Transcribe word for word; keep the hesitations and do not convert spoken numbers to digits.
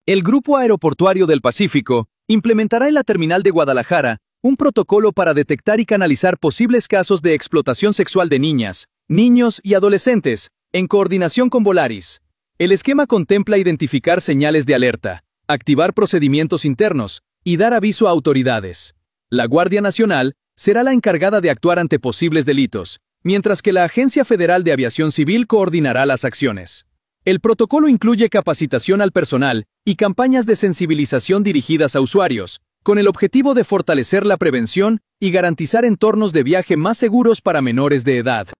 El Grupo Aeroportuario del Pacífico implementará en la terminal de Guadalajara un protocolo para detectar y canalizar posibles casos de explotación sexual de niñas, niños y adolescentes, en coordinación con Volaris. El esquema contempla identificar señales de alerta, activar procedimientos internos y dar aviso a autoridades. La Guardia Nacional será la encargada de actuar ante posibles delitos, mientras que la Agencia Federal de Aviación Civil coordinará las acciones. El protocolo incluye capacitación al personal y campañas de sensibilización dirigidas a usuarios, con el objetivo de fortalecer la prevención y garantizar entornos de viaje más seguros para menores de edad.